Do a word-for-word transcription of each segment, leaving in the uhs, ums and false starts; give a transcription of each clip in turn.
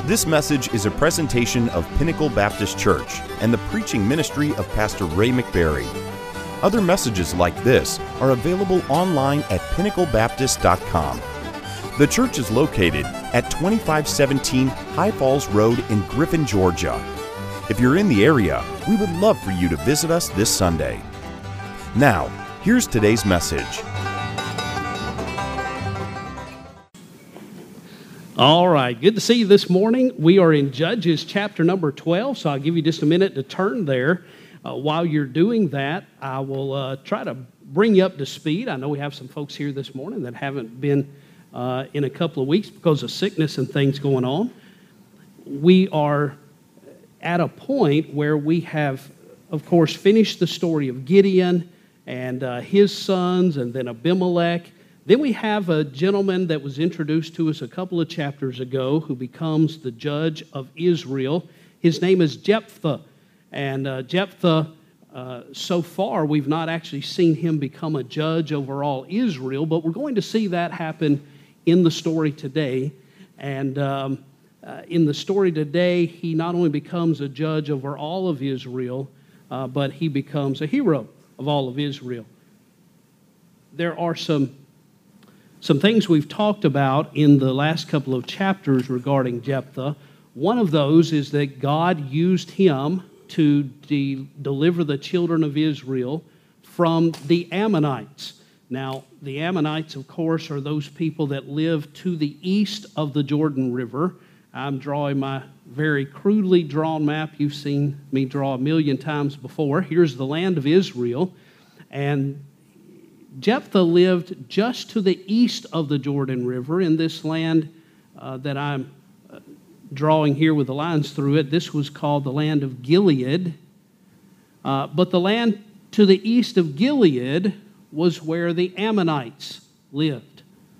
This message is a presentation of Pinnacle Baptist Church and the preaching ministry of Pastor Ray McBarry. Other messages like this are available online at pinnacle baptist dot com. The church is located at twenty-five seventeen High Falls Road in Griffin, Georgia. If you're in the area, we would love for you to visit us this Sunday. Now, here's today's message. All right, good to see you this morning. We are in Judges chapter number twelve, so I'll give you just a minute to turn there. Uh, while you're doing that, I will uh, try to bring you up to speed. I know we have some folks here this morning that haven't been uh, in a couple of weeks because of sickness and things going on. We are at a point where we have, of course, finished the story of Gideon and uh, his sons, and then Abimelech. Then we have a gentleman that was introduced to us a couple of chapters ago who becomes the judge of Israel. His name is Jephthah. And uh, Jephthah, uh, so far, we've not actually seen him become a judge over all Israel, but we're going to see that happen in the story today. And um, uh, in the story today, he not only becomes a judge over all of Israel, uh, but he becomes a hero of all of Israel. There are some Some things we've talked about in the last couple of chapters regarding Jephthah. One of those is that God used him to de- deliver the children of Israel from the Ammonites. Now, the Ammonites, of course, are those people that live to the east of the Jordan River. I'm drawing my very crudely drawn map. You've seen me draw a million times before. Here's the land of Israel, and Jephthah lived just to the east of the Jordan River in this land uh, that I'm uh, drawing here with the lines through it. This was called the land of Gilead. Uh, but the land to the east of Gilead was where the Ammonites lived.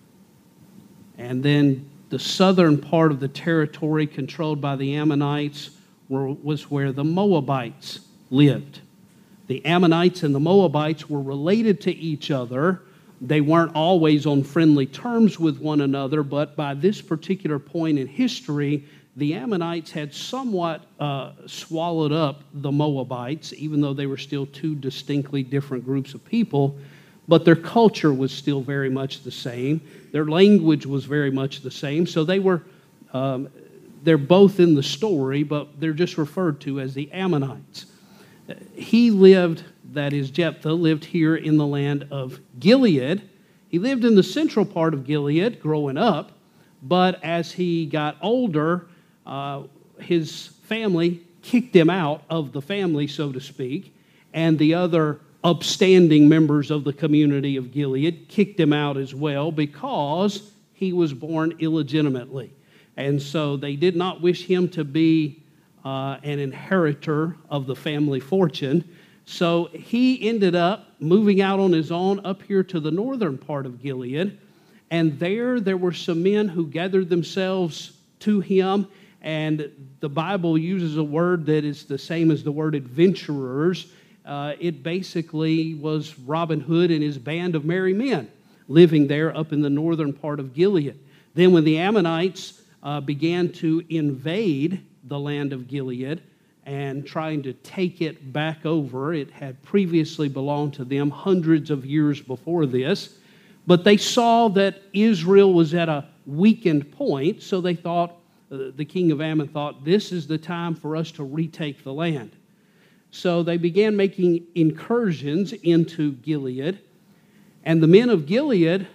And then the southern part of the territory controlled by the Ammonites were, was where the Moabites lived. The Ammonites and the Moabites were related to each other. They weren't always on friendly terms with one another, but by this particular point in history, the Ammonites had somewhat uh, swallowed up the Moabites, even though they were still two distinctly different groups of people, but their culture was still very much the same. Their language was very much the same, so they were, um, they're both in the story, but they're just referred to as the Ammonites. He lived, that is Jephthah, lived here in the land of Gilead. He lived in the central part of Gilead growing up, but as he got older, uh, his family kicked him out of the family, so to speak, and the other upstanding members of the community of Gilead kicked him out as well because he was born illegitimately. And so they did not wish him to be Uh, an inheritor of the family fortune. So he ended up moving out on his own up here to the northern part of Gilead. And there, there were some men who gathered themselves to him. And the Bible uses a word that is the same as the word adventurers. Uh, it basically was Robin Hood and his band of merry men living there up in the northern part of Gilead. Then when the Ammonites uh, began to invade the land of Gilead and trying to take it back over. It had previously belonged to them hundreds of years before this, but they saw that Israel was at a weakened point, so they thought, uh, the king of Ammon thought, this is the time for us to retake the land. So they began making incursions into Gilead, and the men of Gilead,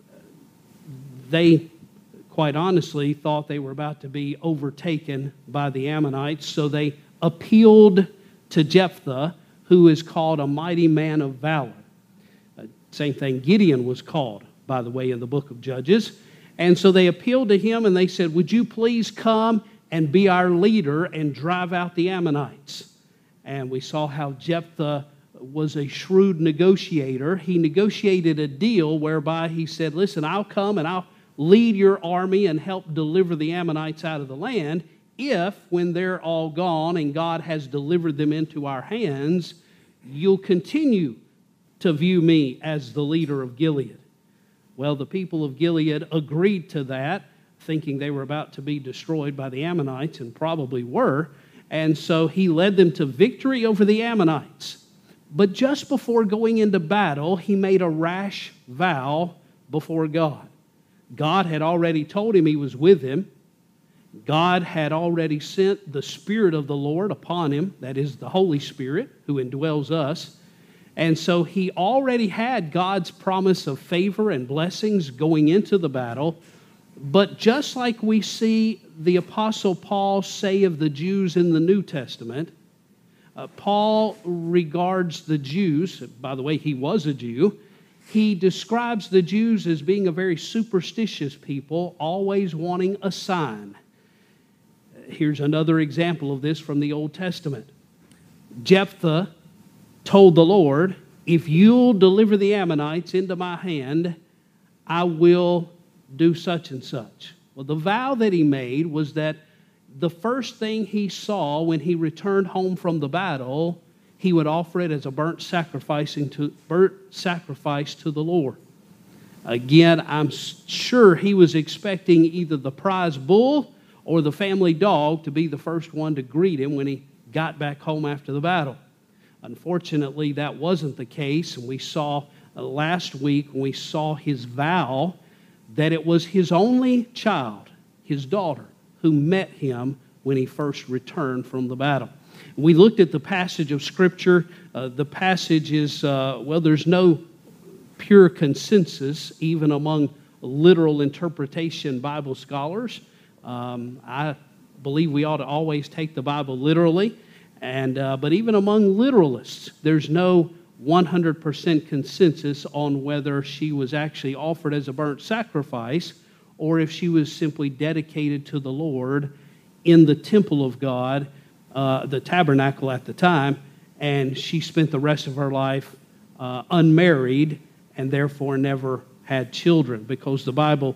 they quite honestly, thought they were about to be overtaken by the Ammonites, so they appealed to Jephthah, who is called a mighty man of valor. Uh, same thing Gideon was called, by the way, in the book of Judges. And so they appealed to him, and they said, would you please come and be our leader and drive out the Ammonites? And we saw how Jephthah was a shrewd negotiator. He negotiated a deal whereby he said, listen, I'll come and I'll lead your army and help deliver the Ammonites out of the land if, when they're all gone and God has delivered them into our hands, you'll continue to view me as the leader of Gilead. Well, the people of Gilead agreed to that. thinking they were about to be destroyed by the Ammonites, and probably were. And so he led them to victory over the Ammonites. But just before going into battle, he made a rash vow before God. God had already told him he was with him. God had already sent the Spirit of the Lord upon him, that is the Holy Spirit who indwells us. And so he already had God's promise of favor and blessings going into the battle. But just like we see the Apostle Paul say of the Jews in the New Testament, uh, Paul regards the Jews, by the way, he was a Jew, he describes the Jews as being a very superstitious people, always wanting a sign. Here's another example of this from the Old Testament. Jephthah told the Lord, if you'll deliver the Ammonites into my hand, I will do such and such. Well, the vow that he made was that the first thing he saw when he returned home from the battle, he would offer it as a burnt sacrificing to, burnt sacrifice to the Lord. Again, I'm sure he was expecting either the prize bull or the family dog to be the first one to greet him when he got back home after the battle. Unfortunately, that wasn't the case, and we saw uh, last week when we saw his vow that it was his only child, his daughter, who met him when he first returned from the battle. We looked at the passage of Scripture. Uh, the passage is, uh, well, there's no pure consensus, even among literal interpretation Bible scholars. Um, I believe we ought to always take the Bible literally, and uh, but even among literalists, there's no one hundred percent consensus on whether she was actually offered as a burnt sacrifice or if she was simply dedicated to the Lord in the temple of God, uh, the tabernacle at the time, and she spent the rest of her life uh, unmarried and therefore never had children, because the Bible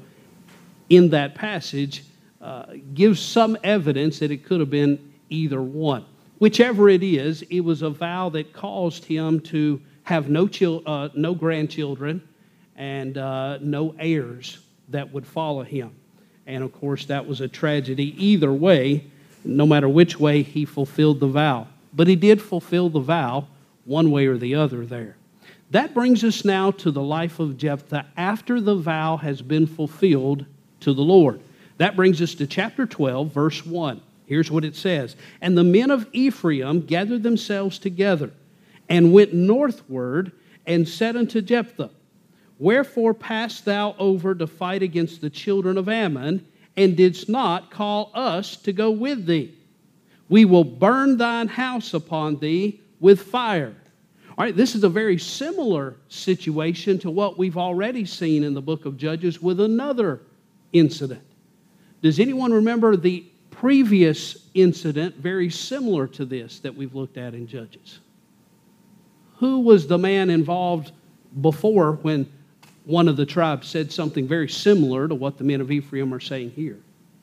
in that passage Uh, gives some evidence that it could have been either one. Whichever it is, it was a vow that caused him to have no chil- uh, no grandchildren and uh, no heirs that would follow him. And of course, that was a tragedy either way. No matter which way, he fulfilled the vow. But he did fulfill the vow one way or the other there. That brings us now to the life of Jephthah after the vow has been fulfilled to the Lord. That brings us to chapter twelve, verse one. Here's what it says. And the men of Ephraim gathered themselves together and went northward and said unto Jephthah, wherefore passt thou over to fight against the children of Ammon, and didst not call us to go with thee? We will burn thine house upon thee with fire. All right, this is a very similar situation to what we've already seen in the book of Judges with another incident. Does anyone remember the previous incident very similar to this that we've looked at in Judges? Who was the man involved before when one of the tribes said something very similar to what the men of Ephraim are saying here?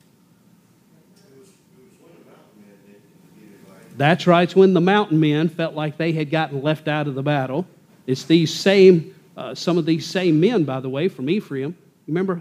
That's right. It's when the mountain men felt like they had gotten left out of the battle. It's these same, uh, some of these same men, by the way, from Ephraim. Remember?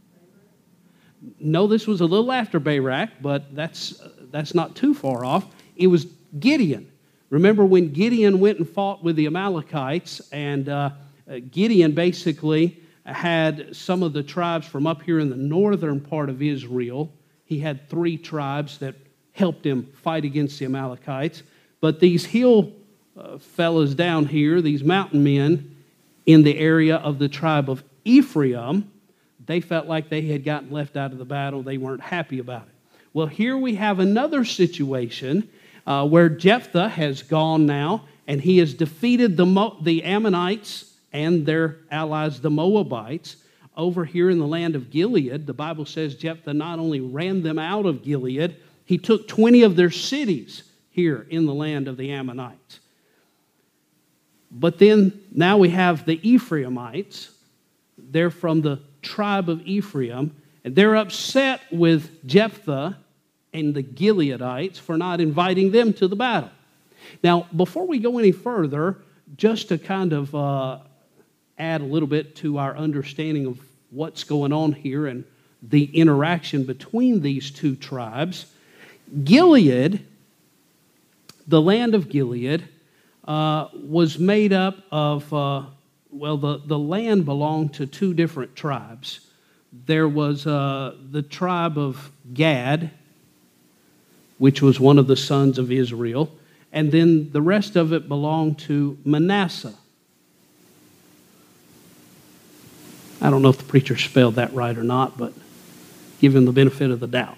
No, this was a little after Barak, but that's uh, that's not too far off. It was Gideon. Remember when Gideon went and fought with the Amalekites, and uh, uh, Gideon basically had some of the tribes from up here in the northern part of Israel. He had three tribes that helped him fight against the Amalekites. But these hill uh, fellas down here, these mountain men in the area of the tribe of Ephraim, they felt like they had gotten left out of the battle. They weren't happy about it. Well, here we have another situation uh, where Jephthah has gone now, and he has defeated the, Mo- the Ammonites and their allies, the Moabites, over here in the land of Gilead. The Bible says Jephthah not only ran them out of Gilead, he took twenty of their cities here in the land of the Ammonites. But then now we have the Ephraimites. They're from the tribe of Ephraim, and they're upset with Jephthah and the Gileadites for not inviting them to the battle. Now, before we go any further, just to kind of uh, add a little bit to our understanding of what's going on here and the interaction between these two tribes. Gilead, the land of Gilead, uh, was made up of, uh, well, the, the land belonged to two different tribes. There was uh, the tribe of Gad, which was one of the sons of Israel, and then the rest of it belonged to Manasseh. I don't know if the preacher spelled that right or not, but give him the benefit of the doubt.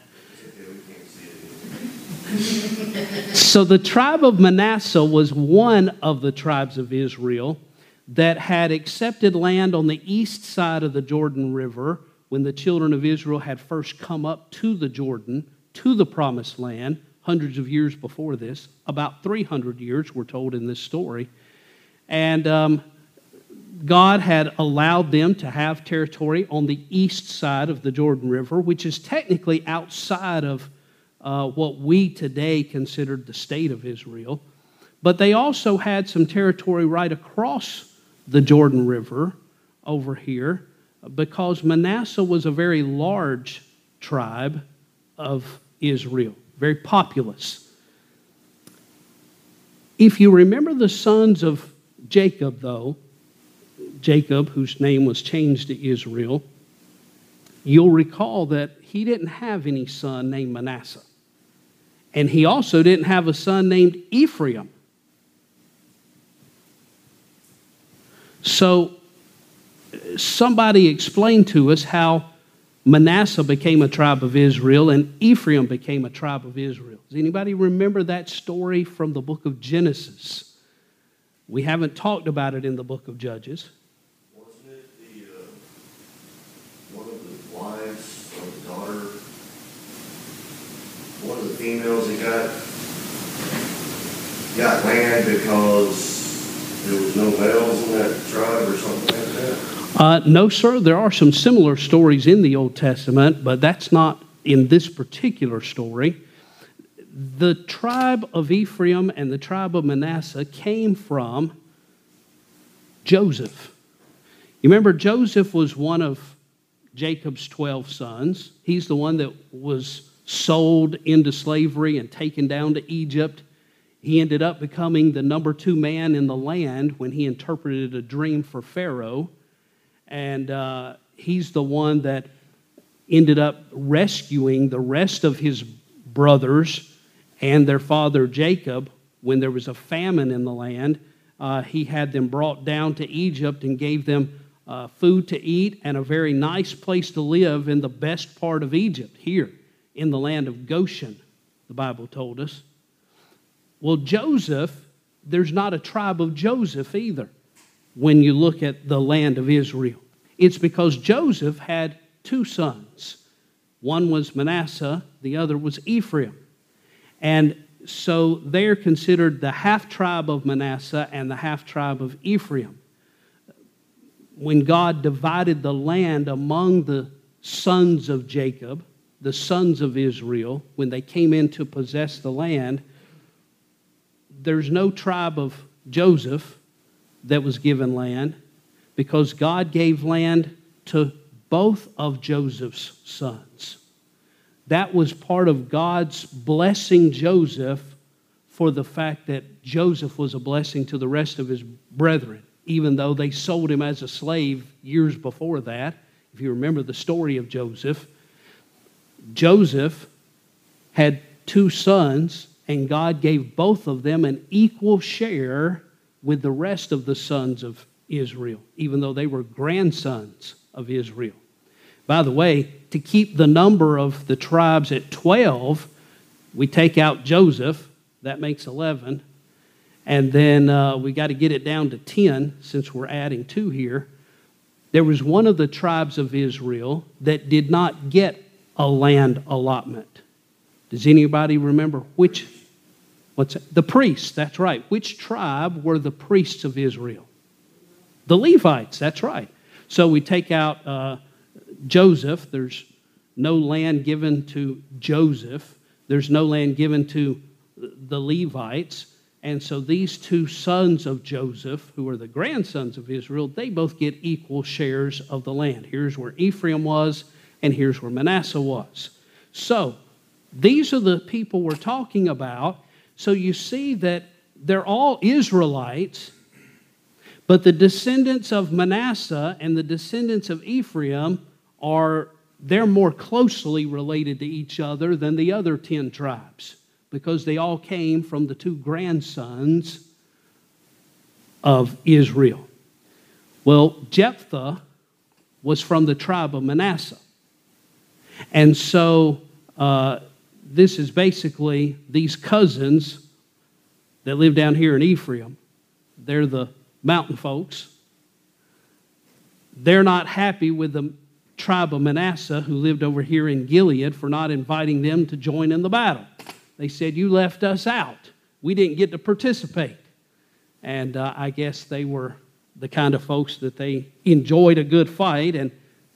So the tribe of Manasseh was one of the tribes of Israel that had accepted land on the east side of the Jordan River when the children of Israel had first come up to the Jordan, to the promised land, hundreds of years before this, about three hundred years, we're told in this story. And um, God had allowed them to have territory on the east side of the Jordan River, which is technically outside of uh, what we today consider the state of Israel. But they also had some territory right across the Jordan River over here, because Manasseh was a very large tribe of Israel, very populous. If you remember the sons of Jacob, though, Jacob, whose name was changed to Israel, you'll recall that he didn't have any son named Manasseh. And he also didn't have a son named Ephraim. So somebody explained to us how Manasseh became a tribe of Israel and Ephraim became a tribe of Israel. Does anybody remember that story from the book of Genesis? We haven't talked about it in the book of Judges. Wasn't it the uh, one of the wives or the daughter, one of the females that got got land because there was no males in that tribe or something like that? Uh, no, sir. There are some similar stories in the Old Testament, but that's not in this particular story. The tribe of Ephraim and the tribe of Manasseh came from Joseph. You remember, Joseph was one of Jacob's twelve sons. He's the one that was sold into slavery and taken down to Egypt. He ended up becoming the number two man in the land when he interpreted a dream for Pharaoh. And uh, he's the one that ended up rescuing the rest of his brothers and their father Jacob when there was a famine in the land. Uh, he had them brought down to Egypt and gave them uh, food to eat and a very nice place to live in the best part of Egypt, here in the land of Goshen, the Bible told us. Well, Joseph, there's not a tribe of Joseph either when you look at the land of Israel. It's because Joseph had two sons. One was Manasseh, the other was Ephraim. And so they're considered the half-tribe of Manasseh and the half-tribe of Ephraim. When God divided the land among the sons of Jacob, the sons of Israel, when they came in to possess the land, there's no tribe of Joseph that was given land because God gave land to both of Joseph's sons. That was part of God's blessing Joseph for the fact that Joseph was a blessing to the rest of his brethren, even though they sold him as a slave years before that. If you remember the story of Joseph, Joseph had two sons, and God gave both of them an equal share with the rest of the sons of Israel, even though they were grandsons of Israel. By the way, to keep the number of the tribes at twelve, we take out Joseph, that makes eleven, and then uh, we got to get it down to ten since we're adding two here. There was one of the tribes of Israel that did not get a land allotment. Does anybody remember which? What's that? The priests, that's right. Which tribe were the priests of Israel? The Levites, that's right. So we take out uh, Joseph. There's no land given to Joseph. There's no land given to the Levites. And so these two sons of Joseph, who are the grandsons of Israel, they both get equal shares of the land. Here's where Ephraim was, and here's where Manasseh was. So, these are the people we're talking about. So you see that they're all Israelites, but the descendants of Manasseh and the descendants of Ephraim are, they're more closely related to each other than the other ten tribes, because they all came from the two grandsons of Israel. Well, Jephthah was from the tribe of Manasseh. And so uh, this is basically these cousins that live down here in Ephraim. They're the mountain folks. They're not happy with the tribe of Manasseh who lived over here in Gilead for not inviting them to join in the battle. They said, you left us out. We didn't get to participate. And uh, I guess they were the kind of folks that they enjoyed a good fight, and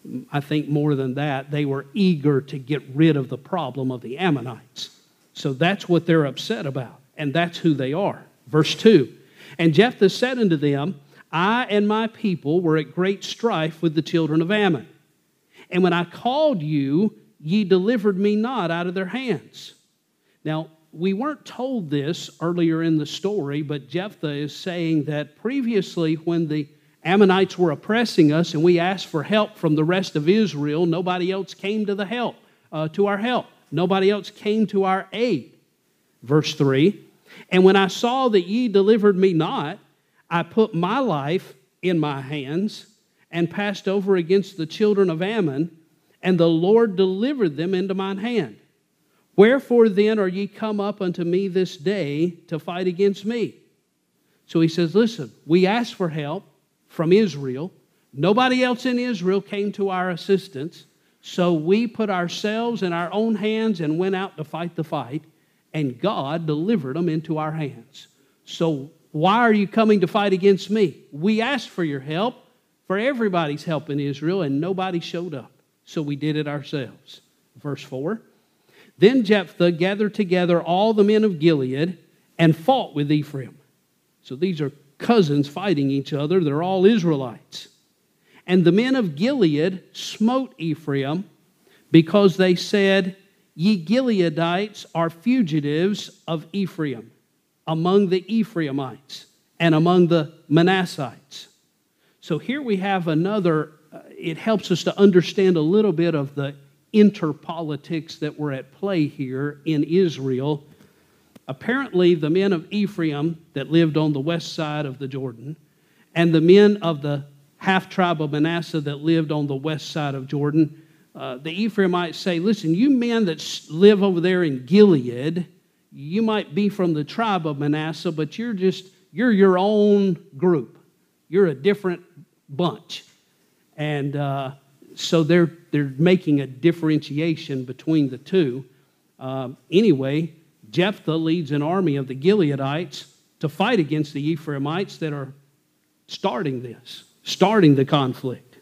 I think more than that, they were eager to get rid of the problem of the Ammonites. So that's what they're upset about, and that's who they are. Verse two, and Jephthah said unto them, I and my people were at great strife with the children of Ammon. And when I called you, ye delivered me not out of their hands. Now, we weren't told this earlier in the story, but Jephthah is saying that previously when the Ammonites were oppressing us and we asked for help from the rest of Israel, nobody else came to the help, uh, to our help. Nobody else came to our aid. Verse three, and when I saw that ye delivered me not, I put my life in my hands and passed over against the children of Ammon, and the Lord delivered them into mine hand. Wherefore then are ye come up unto me this day to fight against me? So he says, listen, we asked for help from Israel. Nobody else in Israel came to our assistance. So we put ourselves in our own hands and went out to fight the fight. And God delivered them into our hands. So why are you coming to fight against me? We asked for your help, for everybody's help in Israel, and nobody showed up. So we did it ourselves. Verse four. Then Jephthah gathered together all the men of Gilead and fought with Ephraim. So these are cousins fighting each other. They're all Israelites. And the men of Gilead smote Ephraim because they said, Ye Gileadites are fugitives of Ephraim, among the Ephraimites and among the Manassites. So here we have another, uh, it helps us to understand a little bit of the interpolitics that were at play here in Israel. Apparently, the men of Ephraim that lived on the west side of the Jordan and the men of the half-tribe of Manasseh that lived on the west side of Jordan, uh, the Ephraimites say, listen, you men that live over there in Gilead, you might be from the tribe of Manasseh, but you're just, you're your own group. You're a different bunch. And uh, so they're, they're making a differentiation between the two. Uh, anyway, Jephthah leads an army of the Gileadites to fight against the Ephraimites that are starting this, starting the conflict.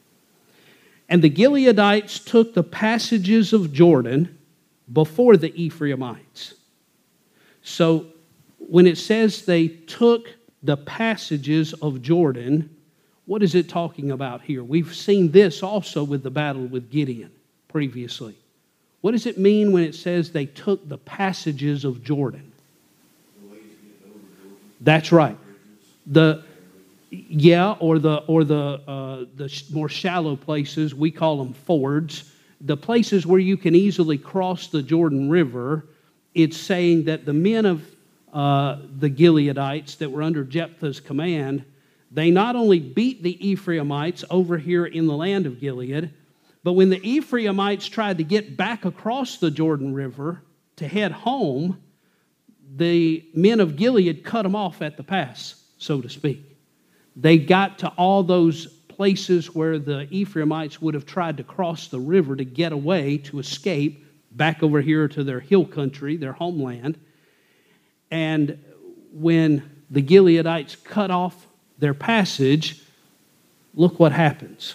And the Gileadites took the passages of Jordan before the Ephraimites. So when it says they took the passages of Jordan, what is it talking about here? We've seen this also with the battle with Gideon previously. What does it mean when it says they took the passages of Jordan? That's right. The yeah, or the or the uh, the more shallow places, we call them fords. The places where you can easily cross the Jordan River. It's saying that the men of uh, the Gileadites that were under Jephthah's command, they not only beat the Ephraimites over here in the land of Gilead, but when the Ephraimites tried to get back across the Jordan River to head home, the men of Gilead cut them off at the pass, so to speak. They got to all those places where the Ephraimites would have tried to cross the river to get away, to escape back over here to their hill country, their homeland. And when the Gileadites cut off their passage, look what happens.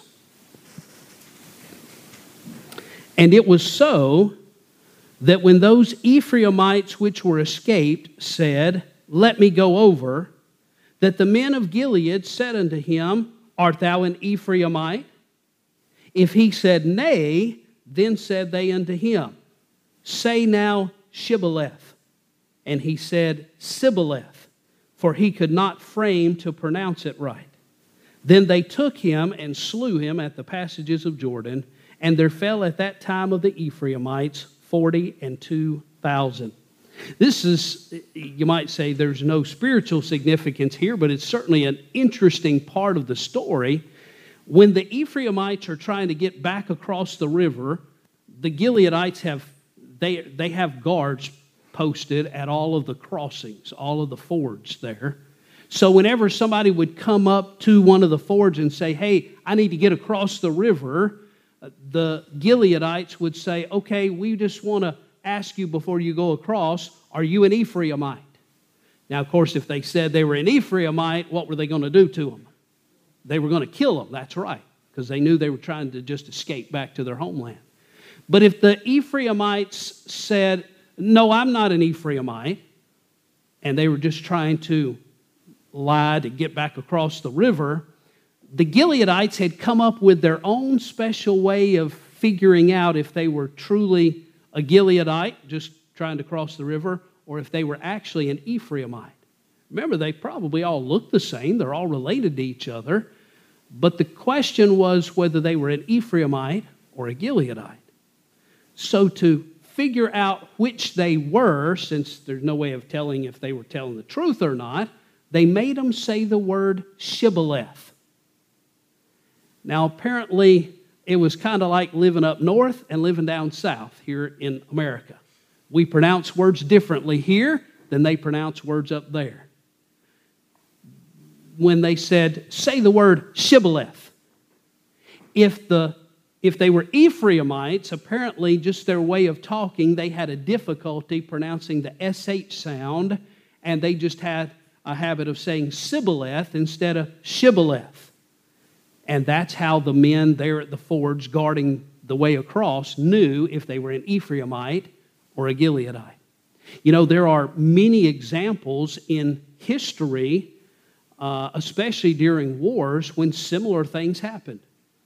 And it was so that when those Ephraimites which were escaped said, Let me go over, that the men of Gilead said unto him, Art thou an Ephraimite? If he said, Nay, Then said they unto him, Say now Shibboleth. And he said, Sibboleth, for he could not frame to pronounce it right. Then they took him and slew him at the passages of Jordan, and there fell at that time of the Ephraimites forty and two thousand. This is, you might say, there's no spiritual significance here, but it's certainly an interesting part of the story. When the Ephraimites are trying to get back across the river, the Gileadites have they they have guards posted at all of the crossings, all of the fords there. So whenever somebody would come up to one of the fords and say, hey, I need to get across the river, the Gileadites would say, okay, we just want to ask you before you go across, are you an Ephraimite? Now, of course, if they said they were an Ephraimite, what were they going to do to them? They were going to kill them, that's right, because they knew they were trying to just escape back to their homeland. But if the Ephraimites said, no, I'm not an Ephraimite, and they were just trying to lie to get back across the river, the Gileadites had come up with their own special way of figuring out if they were truly a Gileadite, just trying to cross the river, or if they were actually an Ephraimite. Remember, they probably all looked the same. They're all related to each other. But the question was whether they were an Ephraimite or a Gileadite. So to figure out which they were, since there's no way of telling if they were telling the truth or not, they made them say the word Shibboleth. Now, apparently, it was kind of like living up north and living down south here in America. We pronounce words differently here than they pronounce words up there. When they said, say the word Shibboleth, if the If they were Ephraimites, apparently just their way of talking, they had a difficulty pronouncing the S H sound, and they just had a habit of saying Sibboleth instead of Shibboleth. And that's how the men there at the fords guarding the way across knew if they were an Ephraimite or a Gileadite. You know, there are many examples in history, uh, especially during wars, when similar things happened.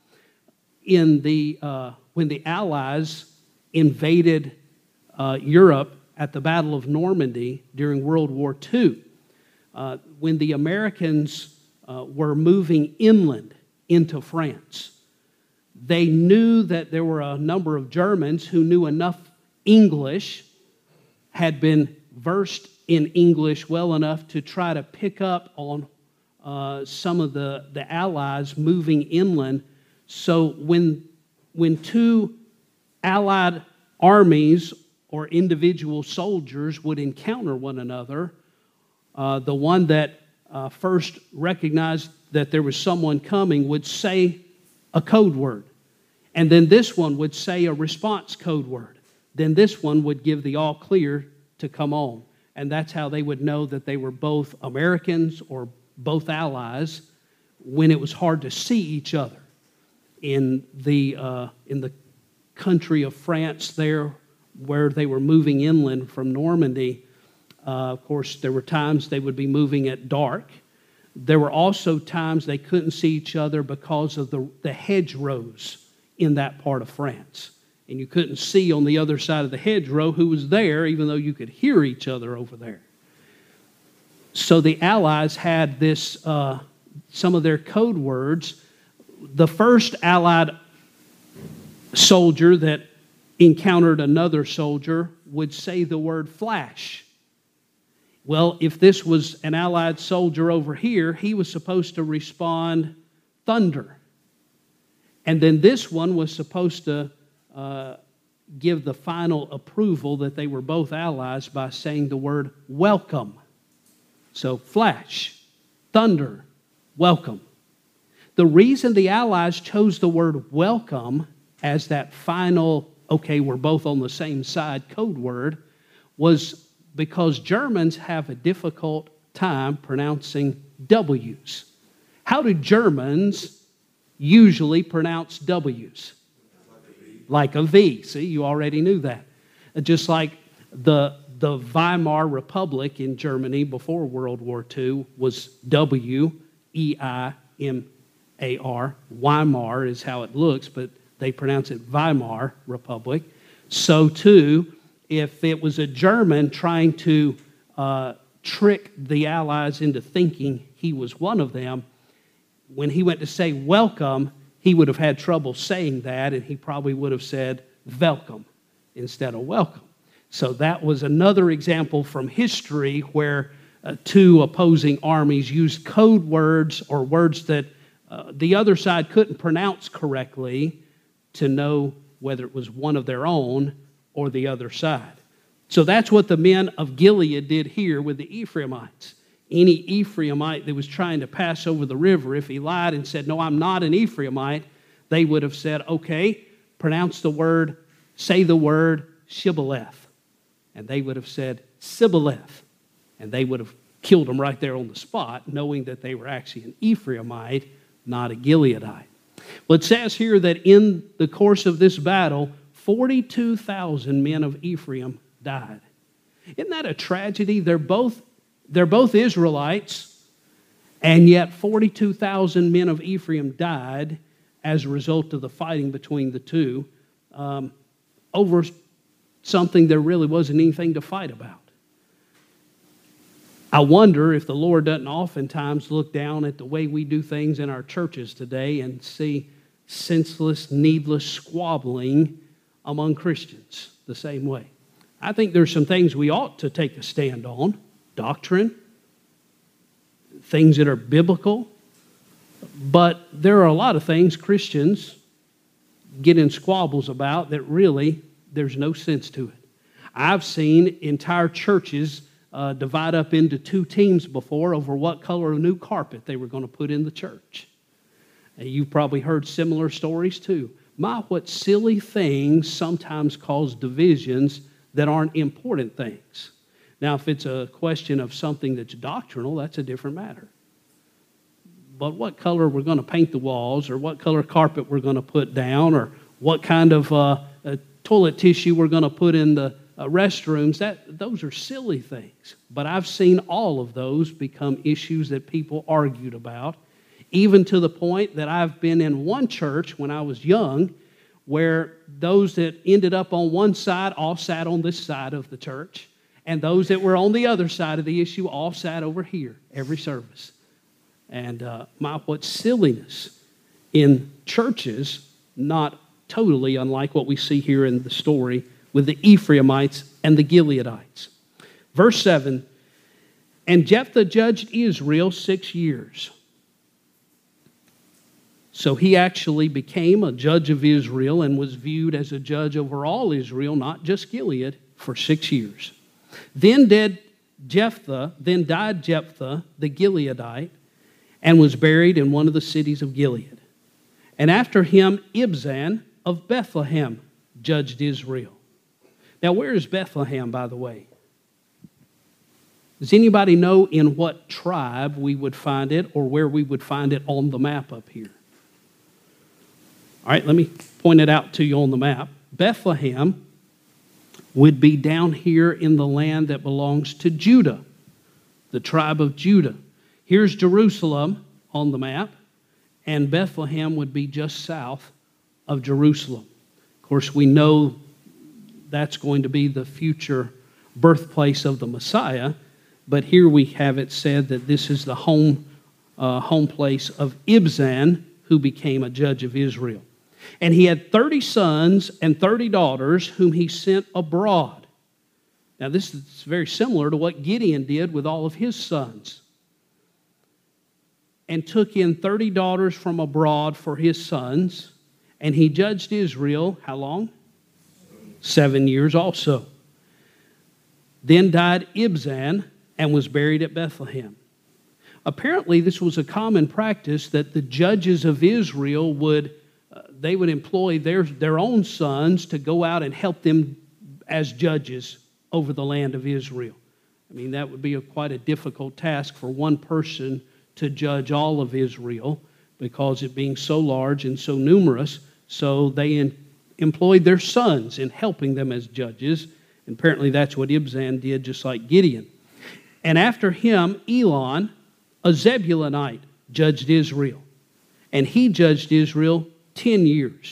In the uh, when the Allies invaded uh, Europe at the Battle of Normandy during World War Two, uh, when the Americans uh, were moving inland into France, they knew that there were a number of Germans who knew enough English, had been versed in English well enough to try to pick up on uh, some of the, the Allies moving inland. So when, when two Allied armies or individual soldiers would encounter one another, uh, the one that uh, first recognized that there was someone coming would say a code word. And then this one would say a response code word. Then this one would give the all clear to come on. And that's how they would know that they were both Americans or both Allies when it was hard to see each other. In the uh, in the country of France there, where they were moving inland from Normandy, uh, of course, there were times they would be moving at dark. There were also times they couldn't see each other because of the, the hedgerows in that part of France. And you couldn't see on the other side of the hedgerow who was there, even though you could hear each other over there. So the Allies had this, uh, some of their code words. The first Allied soldier that encountered another soldier would say the word flash. Well, if this was an Allied soldier over here, he was supposed to respond thunder. And then this one was supposed to uh, give the final approval that they were both allies by saying the word welcome. So flash, thunder, welcome. The reason the Allies chose the word welcome as that final, okay, we're both on the same side code word, was because Germans have a difficult time pronouncing W's. How do Germans usually pronounce W's? Like a V. See, you already knew that. Just like the, the Weimar Republic in Germany before World War Two was W E I M A R. Weimar is how it looks, but they pronounce it Weimar Republic. So too, if it was a German trying to uh, trick the Allies into thinking he was one of them, when he went to say welcome, he would have had trouble saying that, and he probably would have said welcome instead of welcome. So that was another example from history where uh, two opposing armies used code words or words that uh, the other side couldn't pronounce correctly to know whether it was one of their own or the other side. So that's what the men of Gilead did here with the Ephraimites. Any Ephraimite that was trying to pass over the river, if he lied and said, no, I'm not an Ephraimite, they would have said, okay, pronounce the word, say the word Shibboleth. And they would have said Sibboleth. And they would have killed them right there on the spot, knowing that they were actually an Ephraimite, not a Gileadite. Well, it says here that in the course of this battle, forty-two thousand men of Ephraim died. Isn't that a tragedy? They're both, they're both Israelites, and yet forty-two thousand men of Ephraim died as a result of the fighting between the two um, over something there really wasn't anything to fight about. I wonder if the Lord doesn't oftentimes look down at the way we do things in our churches today and see senseless, needless squabbling among Christians the same way. I think there's some things we ought to take a stand on. Doctrine, things that are biblical. But there are a lot of things Christians get in squabbles about that really there's no sense to it. I've seen entire churches uh, divide up into two teams before over what color of new carpet they were going to put in the church. And you've probably heard similar stories too. My, what silly things sometimes cause divisions that aren't important things. Now, if it's a question of something that's doctrinal, that's a different matter. But what color we're going to paint the walls, or what color carpet we're going to put down, or what kind of uh, uh, toilet tissue we're going to put in the uh, restrooms, that those are silly things. But I've seen all of those become issues that people argued about, even to the point that I've been in one church when I was young where those that ended up on one side all sat on this side of the church, and those that were on the other side of the issue all sat over here every service. And uh, my, what silliness in churches, not totally unlike what we see here in the story with the Ephraimites and the Gileadites. Verse seven, and Jephthah judged Israel six years. So he actually became a judge of Israel and was viewed as a judge over all Israel, not just Gilead, for six years. Then did Jephthah, then died Jephthah the Gileadite, and was buried in one of the cities of Gilead. And after him, Ibzan of Bethlehem judged Israel. Now, where is Bethlehem, by the way? Does anybody know in what tribe we would find it, or where we would find it on the map up here? All right, let me point it out to you on the map. Bethlehem would be down here in the land that belongs to Judah, the tribe of Judah. Here's Jerusalem on the map, and Bethlehem would be just south of Jerusalem. Of course, we know that's going to be the future birthplace of the Messiah, but here we have it said that this is the home, uh, home place of Ibzan, who became a judge of Israel. And he had thirty sons and thirty daughters whom he sent abroad. Now, this is very similar to what Gideon did with all of his sons. And took in thirty daughters from abroad for his sons. And he judged Israel, how long? Seven years also. Then died Ibzan and was buried at Bethlehem. Apparently, this was a common practice that the judges of Israel would, uh, they would employ their, their own sons to go out and help them as judges over the land of Israel. I mean, that would be a, quite a difficult task for one person to judge all of Israel, because it being so large and so numerous. So they in, employed their sons in helping them as judges. And apparently that's what Ibzan did, just like Gideon. And after him, Elon, a Zebulunite, judged Israel. And he judged Israel ten years.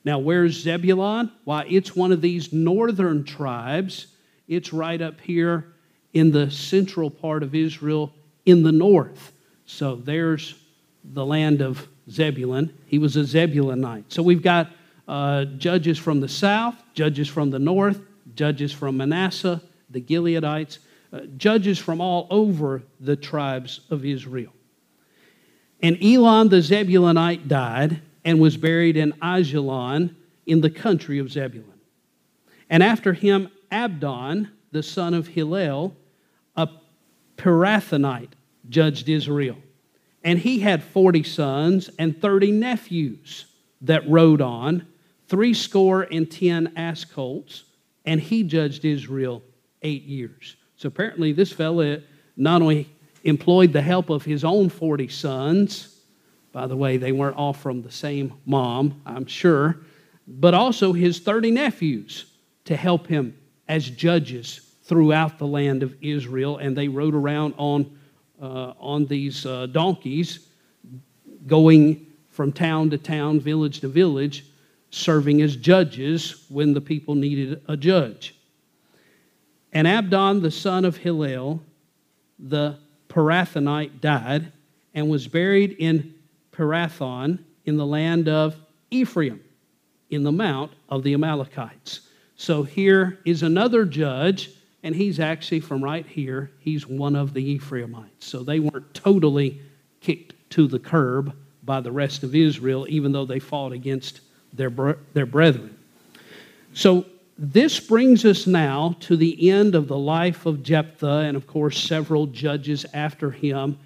Now, where's Zebulun? Why, it's one of these northern tribes. It's right up here in the central part of Israel in the north. So there's the land of Zebulun. He was a Zebulunite. So we've got uh, judges from the south, judges from the north, judges from Manasseh, the Gileadites, uh, judges from all over the tribes of Israel. And Elon the Zebulunite died and was buried in Ajalon in the country of Zebulun. And after him, Abdon, the son of Hillel, a Pirathonite, judged Israel. And he had forty sons and thirty nephews that rode on, threescore and ten ass colts, and he judged Israel eight years. So apparently this fellow not only employed the help of his own forty sons, by the way, they weren't all from the same mom, I'm sure, but also his thirty nephews to help him as judges throughout the land of Israel. And they rode around on, uh, on these uh, donkeys, going from town to town, village to village, serving as judges when the people needed a judge. And Abdon, the son of Hillel, the Pirathonite, died and was buried in Pirathon in the land of Ephraim, in the mount of the Amalekites. So here is another judge, and he's actually from right here. He's one of the Ephraimites. So they weren't totally kicked to the curb by the rest of Israel, even though they fought against their, their brethren. So this brings us now to the end of the life of Jephthah, and of course several judges after him.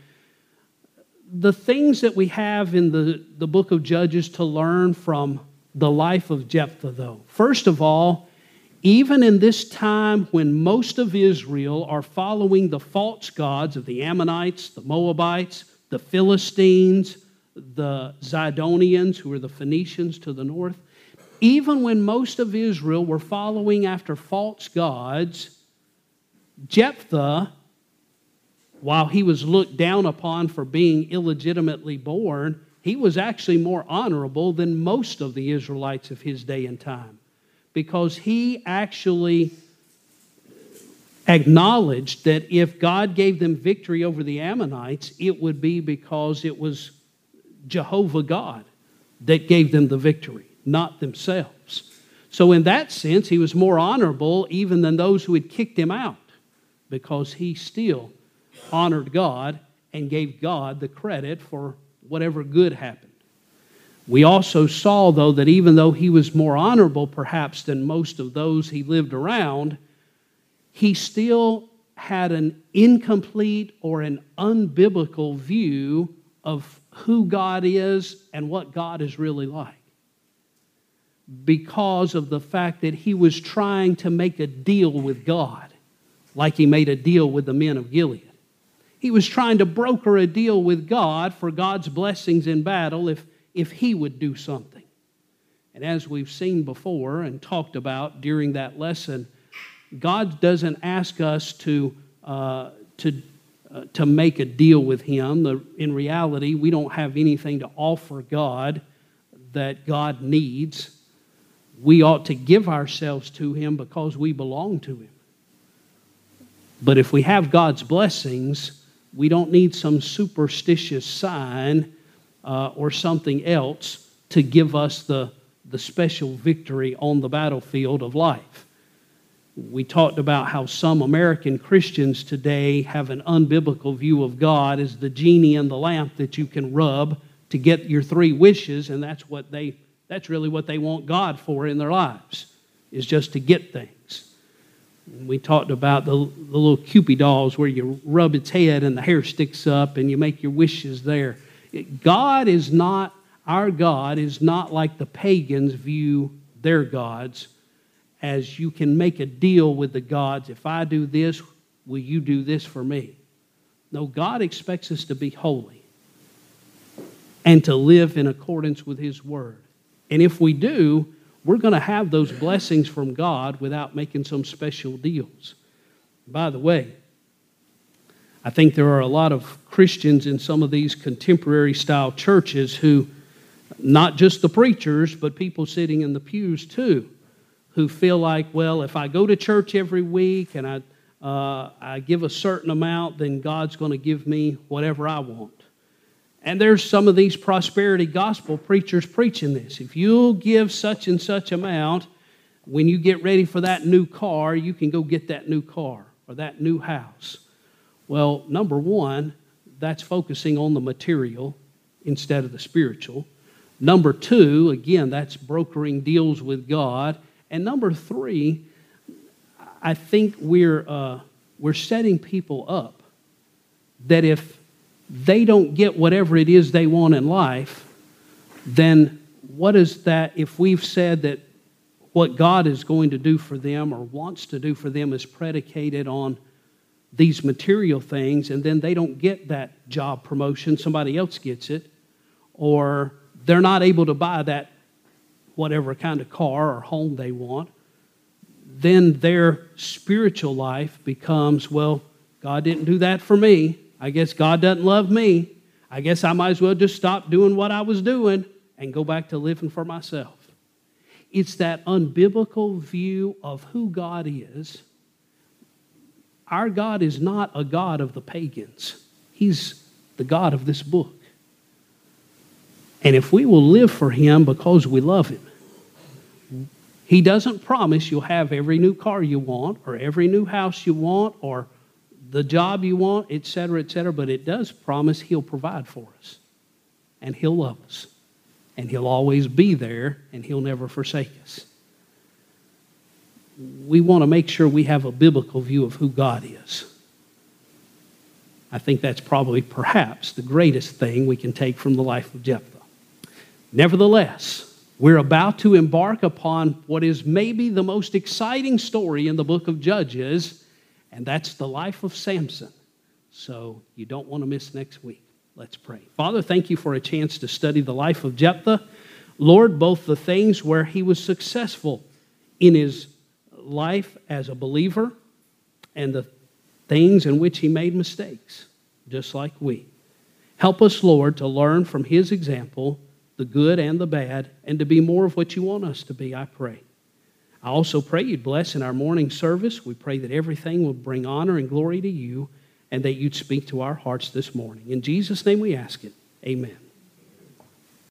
The things that we have in the, the book of Judges to learn from the life of Jephthah, though. First of all, even in this time when most of Israel are following the false gods of the Ammonites, the Moabites, the Philistines, the Zidonians, who are the Phoenicians to the north, even when most of Israel were following after false gods, Jephthah, while he was looked down upon for being illegitimately born, he was actually more honorable than most of the Israelites of his day and time, because he actually acknowledged that if God gave them victory over the Ammonites, it would be because it was Jehovah God that gave them the victory, not themselves. So in that sense, he was more honorable even than those who had kicked him out, because he still honored God and gave God the credit for whatever good happened. We also saw, though, that even though he was more honorable perhaps than most of those he lived around, he still had an incomplete or an unbiblical view of who God is and what God is really like, because of the fact that he was trying to make a deal with God, like he made a deal with the men of Gilead. He was trying to broker a deal with God for God's blessings in battle if, if he would do something. And as we've seen before and talked about during that lesson, God doesn't ask us to, uh, to, uh, to make a deal with him. The, in reality, we don't have anything to offer God that God needs. We ought to give ourselves to him because we belong to him. But if we have God's blessings, we don't need some superstitious sign uh, or something else to give us the, the special victory on the battlefield of life. We talked about how some American Christians today have an unbiblical view of God as the genie in the lamp that you can rub to get your three wishes, and that's what they that's really what they want God for in their lives, is just to get things. We talked about the, the little Cupid dolls where you rub its head and the hair sticks up and you make your wishes there. God is not, our God is not like the pagans view their gods, as you can make a deal with the gods. If I do this, will you do this for me? No, God expects us to be holy and to live in accordance with his word. And if we do, we're going to have those blessings from God without making some special deals. By the way, I think there are a lot of Christians in some of these contemporary style churches who not just the preachers, but people sitting in the pews too, who feel like, well, if I go to church every week and I, uh, I give a certain amount, then God's going to give me whatever I want. And there's some of these prosperity gospel preachers preaching this. If you'll give such and such amount, when you get ready for that new car, you can go get that new car or that new house. Well, number one, that's focusing on the material instead of the spiritual. Number two, again, that's brokering deals with God. And number three, I think we're uh, we're setting people up that if they don't get whatever it is they want in life, then what is that if we've said that what God is going to do for them or wants to do for them is predicated on these material things, and then they don't get that job promotion, somebody else gets it, or they're not able to buy that whatever kind of car or home they want, then their spiritual life becomes, well, God didn't do that for me. I guess God doesn't love me. I guess I might as well just stop doing what I was doing and go back to living for myself. It's that unbiblical view of who God is. Our God is not a God of the pagans. He's the God of this book. And if we will live for Him because we love Him, He doesn't promise you'll have every new car you want or every new house you want or the job you want, et cetera, et cetera, but it does promise He'll provide for us, and He'll love us, and He'll always be there, and He'll never forsake us. We want to make sure we have a biblical view of who God is. I think that's probably, perhaps, the greatest thing we can take from the life of Jephthah. Nevertheless, we're about to embark upon what is maybe the most exciting story in the book of Judges, and that's the life of Samson. So you don't want to miss next week. Let's pray. Father, thank you for a chance to study the life of Jephthah. Lord, both the things where he was successful in his life as a believer and the things in which he made mistakes, just like we. Help us, Lord, to learn from his example, the good and the bad, and to be more of what you want us to be, I pray. I also pray you'd bless in our morning service. We pray that everything will bring honor and glory to you and that you'd speak to our hearts this morning. In Jesus' name we ask it. Amen.